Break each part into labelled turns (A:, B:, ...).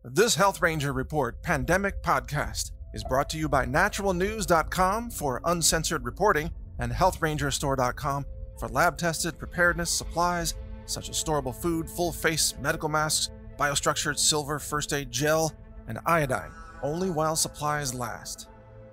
A: This Health Ranger Report Pandemic Podcast is brought to you by naturalnews.com for uncensored reporting and healthrangerstore.com for lab-tested preparedness supplies such as storable food, full-face medical masks, biostructured silver first aid gel, and iodine, only while supplies last.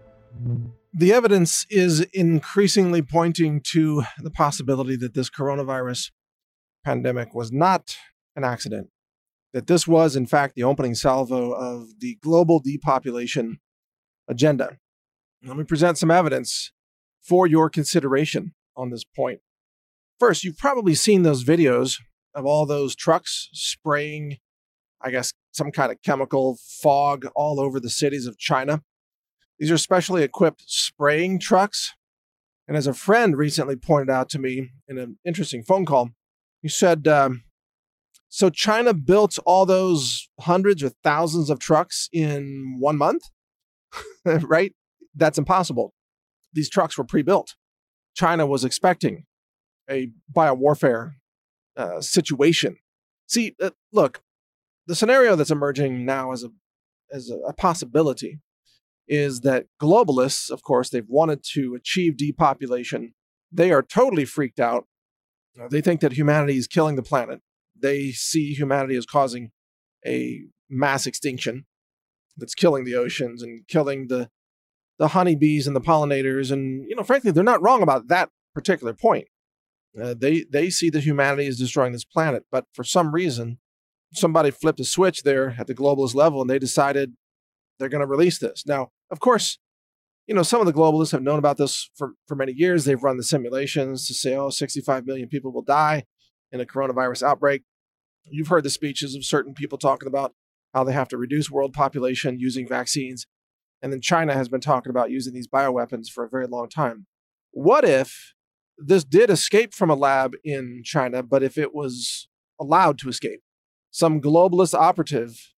A: The evidence is increasingly pointing to the possibility that this coronavirus pandemic was not an accident, that this was, in fact, the opening salvo of the global depopulation agenda. Let me present some evidence for your consideration on this point. First, you've probably seen those videos of all those trucks spraying, I guess, some kind of chemical fog all over the cities of China. These are specially equipped spraying trucks. And as a friend recently pointed out to me in an interesting phone call, he said, so China built all those hundreds or thousands of trucks in 1 month, right? That's impossible. These trucks were pre-built. China was expecting a biowarfare situation. See, look, the scenario that's emerging now as a possibility is that globalists, of course, they've wanted to achieve depopulation. They are totally freaked out. They think that humanity is killing the planet. They see humanity as causing a mass extinction that's killing the oceans and killing the honeybees and the pollinators. And, frankly, they're not wrong about that particular point. They see that humanity is destroying this planet. But for some reason, somebody flipped a switch there at the globalist level and they decided they're going to release this. Now, of course, some of the globalists have known about this for many years. They've run the simulations to say, 65 million people will die in a coronavirus outbreak. You've heard the speeches of certain people talking about how they have to reduce world population using vaccines. And then China has been talking about using these bioweapons for a very long time. What if this did escape from a lab in China, but if it was allowed to escape? Some globalist operative,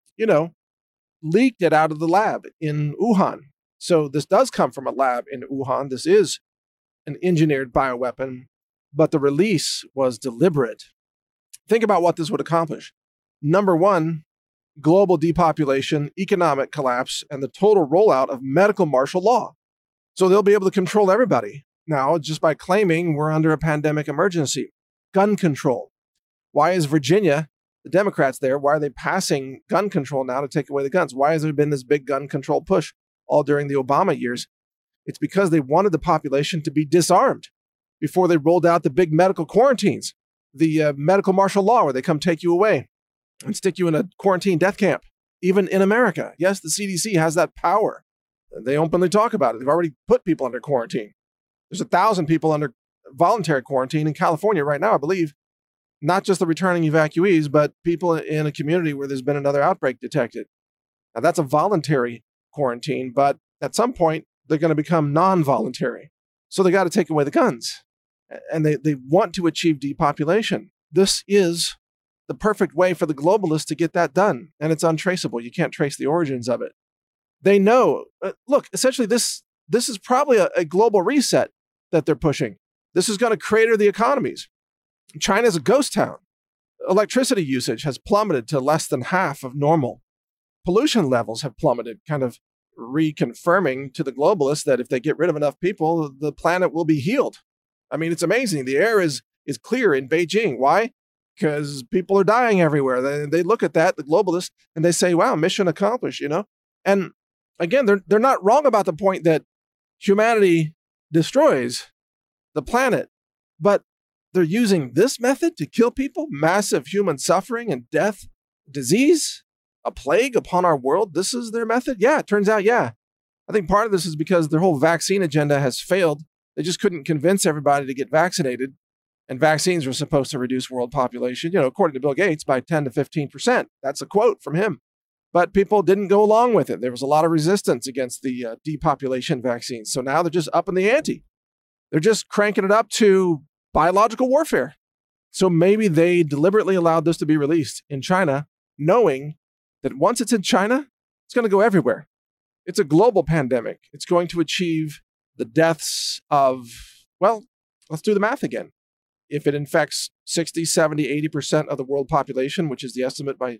A: leaked it out of the lab in Wuhan. So this does come from a lab in Wuhan. This is an engineered bioweapon, but the release was deliberate. Think about what this would accomplish. Number one, global depopulation, economic collapse, and the total rollout of medical martial law. So they'll be able to control everybody now just by claiming we're under a pandemic emergency. Gun control. Why is Virginia, the Democrats there, why are they passing gun control now to take away the guns? Why has there been this big gun control push all during the Obama years? It's because they wanted the population to be disarmed before they rolled out the big medical quarantines, the medical martial law where they come take you away and stick you in a quarantine death camp, even in America. Yes, the CDC has that power. They openly talk about it. They've already put people under quarantine. There's 1,000 people under voluntary quarantine in California right now, I believe. Not just the returning evacuees, but people in a community where there's been another outbreak detected. Now, that's a voluntary quarantine, but at some point, they're going to become non-voluntary. So they got to take away the guns. And they want to achieve depopulation. This is the perfect way for the globalists to get that done. And it's untraceable. You can't trace the origins of it. They know, look, essentially this is probably a global reset that they're pushing. This is going to crater the economies. China's a ghost town. Electricity usage has plummeted to less than half of normal. Pollution levels have plummeted, kind of reconfirming to the globalists that if they get rid of enough people, the planet will be healed. I mean, it's amazing. The air is clear in Beijing. Why? Because people are dying everywhere. They look at that, the globalists, and they say, wow, mission accomplished, And again, they're not wrong about the point that humanity destroys the planet, but they're using this method to kill people, massive human suffering and death, disease, a plague upon our world. This is their method? Yeah, it turns out, yeah. I think part of this is because their whole vaccine agenda has failed. They just couldn't convince everybody to get vaccinated. And vaccines were supposed to reduce world population, according to Bill Gates, by 10 to 15%. That's a quote from him. But people didn't go along with it. There was a lot of resistance against the depopulation vaccines. So now they're just upping the ante. They're just cranking it up to biological warfare. So maybe they deliberately allowed this to be released in China, knowing that once it's in China, it's going to go everywhere. It's a global pandemic. It's going to achieve the deaths of, well, let's do the math again. If it infects 60, 70, 80% of the world population, which is the estimate by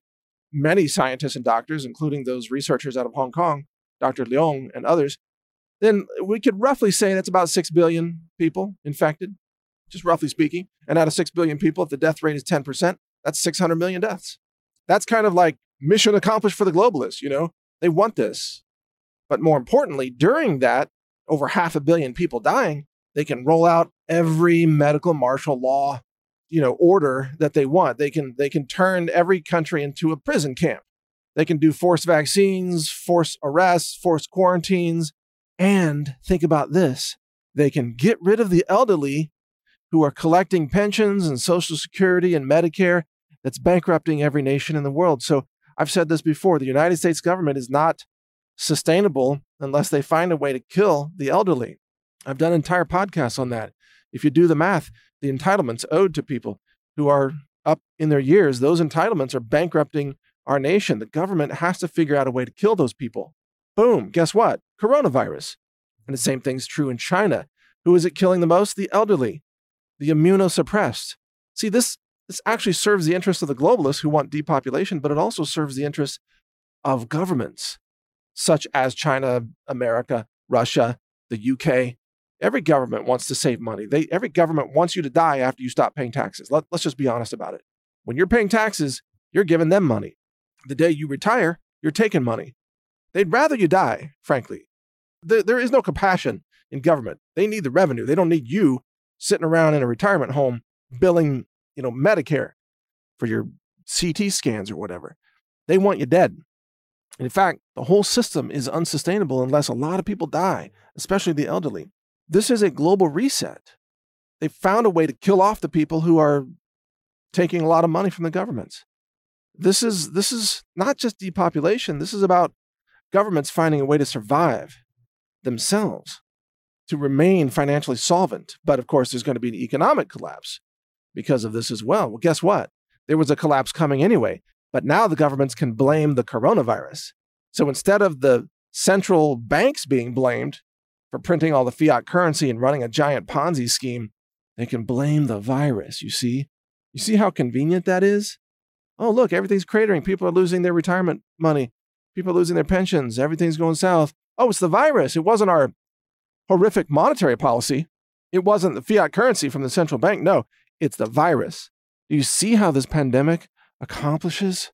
A: many scientists and doctors, including those researchers out of Hong Kong, Dr. Leong and others, then we could roughly say that's about 6 billion people infected, just roughly speaking. And out of 6 billion people, if the death rate is 10%, that's 600 million deaths. That's kind of like mission accomplished for the globalists, They want this. But more importantly, during that, over 500 million people dying, they can roll out every medical martial law, order that they want. They can turn every country into a prison camp. They can do forced vaccines, forced arrests, forced quarantines. And think about this. They can get rid of the elderly who are collecting pensions and Social Security and Medicare that's bankrupting every nation in the world. So I've said this before, the United States government is not sustainable unless they find a way to kill the elderly. I've done entire podcasts on that. If you do the math, the entitlements owed to people who are up in their years, those entitlements are bankrupting our nation. The government has to figure out a way to kill those people. Boom, guess what? Coronavirus. And the same thing's true in China. Who is it killing the most? The elderly, the immunosuppressed. See, this actually serves the interests of the globalists who want depopulation, but it also serves the interests of governments such as China, America, Russia, the UK. Every government wants to save money. Every government wants you to die after you stop paying taxes. Let's just be honest about it. When you're paying taxes, you're giving them money. The day you retire, you're taking money. They'd rather you die, frankly. There is no compassion in government. They need the revenue. They don't need you sitting around in a retirement home billing, Medicare for your CT scans or whatever. They want you dead. And in fact, the whole system is unsustainable unless a lot of people die, especially the elderly. This is a global reset. They found a way to kill off the people who are taking a lot of money from the governments. This is not just depopulation. This is about governments finding a way to survive themselves, to remain financially solvent. But of course, there's going to be an economic collapse because of this as well. Well, guess what? There was a collapse coming anyway, but now the governments can blame the coronavirus. So instead of the central banks being blamed for printing all the fiat currency and running a giant Ponzi scheme, they can blame the virus, you see? You see how convenient that is? Oh, look, everything's cratering. People are losing their retirement money. People are losing their pensions. Everything's going south. Oh, it's the virus. It wasn't our horrific monetary policy. It wasn't the fiat currency from the central bank. No, it's the virus. Do you see how this pandemic accomplishes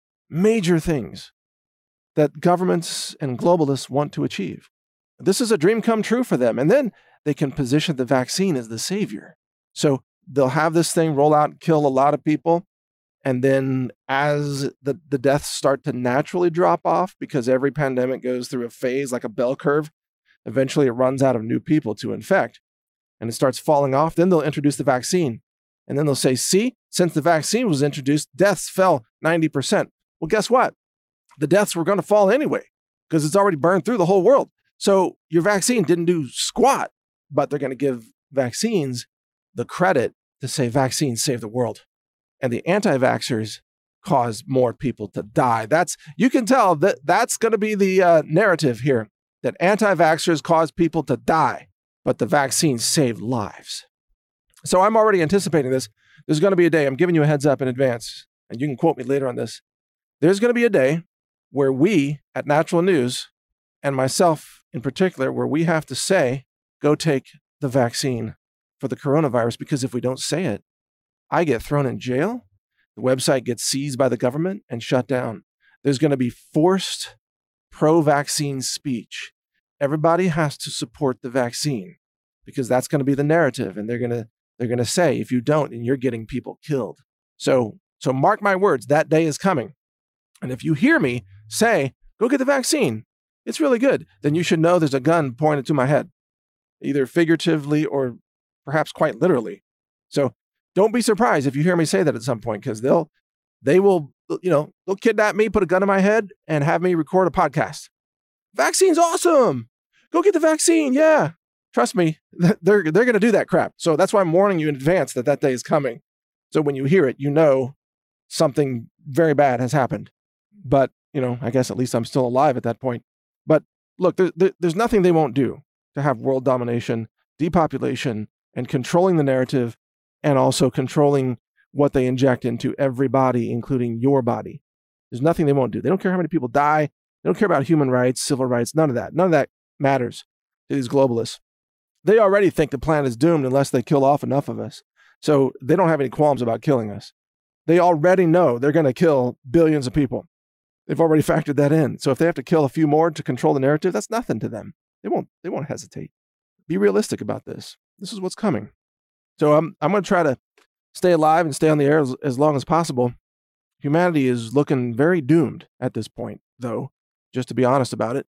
A: major things that governments and globalists want to achieve? This is a dream come true for them. And then they can position the vaccine as the savior. So they'll have this thing roll out and kill a lot of people. And then as the deaths start to naturally drop off, because every pandemic goes through a phase like a bell curve, eventually it runs out of new people to infect and it starts falling off. Then they'll introduce the vaccine. And then they'll say, see, since the vaccine was introduced, deaths fell 90%. Well, guess what? The deaths were going to fall anyway because it's already burned through the whole world. So your vaccine didn't do squat, but they're going to give vaccines the credit to say vaccines save the world. And the anti-vaxxers cause more people to die. You can tell that's going to be the narrative here, that anti-vaxxers cause people to die, but the vaccines save lives. So I'm already anticipating this. There's going to be a day, I'm giving you a heads up in advance, and you can quote me later on this. There's going to be a day where we at Natural News, and myself in particular, where we have to say, go take the vaccine for the coronavirus, because if we don't say it, I get thrown in jail, the website gets seized by the government and shut down. There's going to be forced pro-vaccine speech. Everybody has to support the vaccine because that's going to be the narrative. And they're going to say, if you don't, then you're getting people killed. So mark my words, that day is coming. And if you hear me say, go get the vaccine, it's really good, then you should know there's a gun pointed to my head, either figuratively or perhaps quite literally. So don't be surprised if you hear me say that at some point, because they'll kidnap me, put a gun in my head, and have me record a podcast. Vaccine's awesome. Go get the vaccine. Yeah. Trust me, they're going to do that crap. So that's why I'm warning you in advance that day is coming. So when you hear it, you know something very bad has happened. But, I guess at least I'm still alive at that point. But look, there's nothing they won't do to have world domination, depopulation, and controlling the narrative, and also controlling what they inject into every body, including your body. There's nothing they won't do. They don't care how many people die. They don't care about human rights, civil rights, none of that. None of that matters to these globalists. They already think the planet is doomed unless they kill off enough of us. So they don't have any qualms about killing us. They already know they're going to kill billions of people. They've already factored that in. So if they have to kill a few more to control the narrative, that's nothing to them. They won't hesitate. Be realistic about this. This is what's coming. So I'm going to try to stay alive and stay on the air as long as possible. Humanity is looking very doomed at this point, though, just to be honest about it.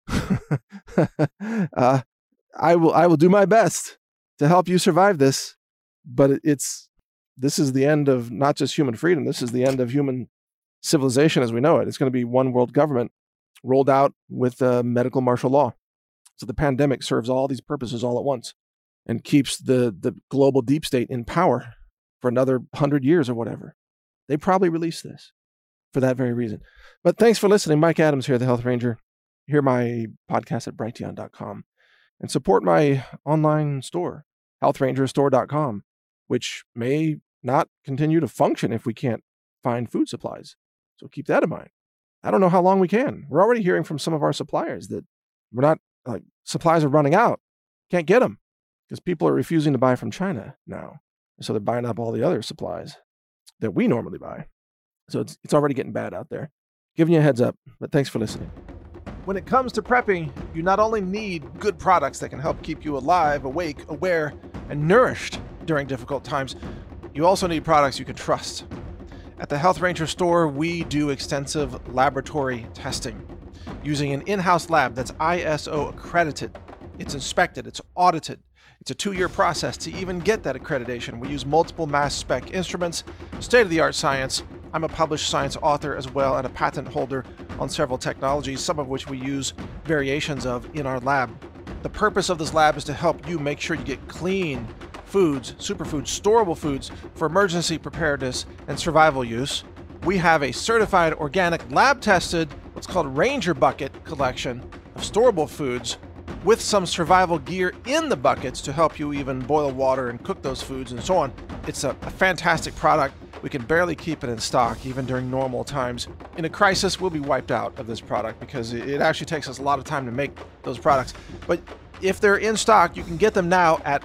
A: I will do my best to help you survive this, but this is the end of not just human freedom. This is the end of human civilization as we know it. It's going to be one world government rolled out with medical martial law. So the pandemic serves all these purposes all at once and keeps the global deep state in power for another 100 years or whatever. They probably released this for that very reason. But thanks for listening. Mike Adams here, the Health Ranger. Hear my podcast at brighteon.com and support my online store, healthrangerstore.com, which may not continue to function if we can't find food supplies. So keep that in mind. I don't know how long we can. We're already hearing from some of our suppliers that supplies are running out. Can't get them because people are refusing to buy from China now. So they're buying up all the other supplies that we normally buy. So it's already getting bad out there. Giving you a heads up, but thanks for listening. When it comes to prepping, you not only need good products that can help keep you alive, awake, aware, and nourished during difficult times, you also need products you can trust. At the Health Ranger store, we do extensive laboratory testing using an in-house lab that's ISO accredited. It's inspected, it's audited. It's a 2-year process to even get that accreditation. We use multiple mass spec instruments, state-of-the-art science. I'm a published science author as well and a patent holder on several technologies, some of which we use variations of in our lab. The purpose of this lab is to help you make sure you get clean foods, superfoods, storable foods for emergency preparedness and survival use. We have a certified organic lab-tested, what's called Ranger Bucket collection of storable foods with some survival gear in the buckets to help you even boil water and cook those foods and so on. It's a fantastic product. We can barely keep it in stock even during normal times. In a crisis, we'll be wiped out of this product because it actually takes us a lot of time to make those products. But if they're in stock, you can get them now at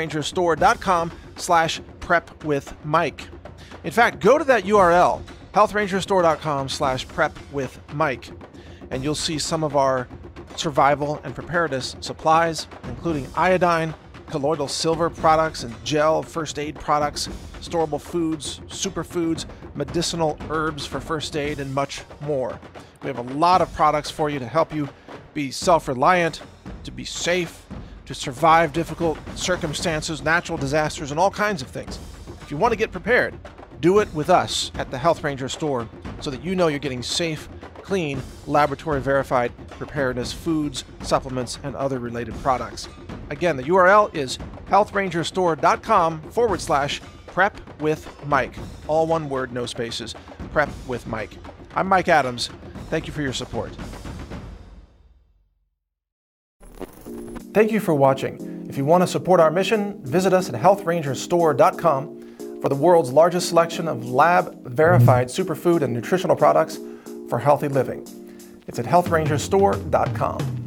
A: healthrangerstore.com/prepwithmike. In fact, go to that URL, healthrangerstore.com/prepwithmike, and you'll see some of our survival and preparedness supplies, including iodine, colloidal silver products and gel first aid products, storable foods, superfoods, medicinal herbs for first aid, and much more. We have a lot of products for you to help you be self-reliant, to be safe, to survive difficult circumstances, natural disasters, and all kinds of things. If you want to get prepared, do it with us at the Health Ranger store so that you know you're getting safe, clean, laboratory-verified preparedness foods, supplements, and other related products. Again, the URL is healthrangerstore.com/prepwithmike. All one word, no spaces. Prep with Mike. I'm Mike Adams. Thank you for your support. Thank you for watching. If you want to support our mission, visit us at healthrangerstore.com for the world's largest selection of lab-verified superfood and nutritional products for healthy living. It's at healthrangerstore.com.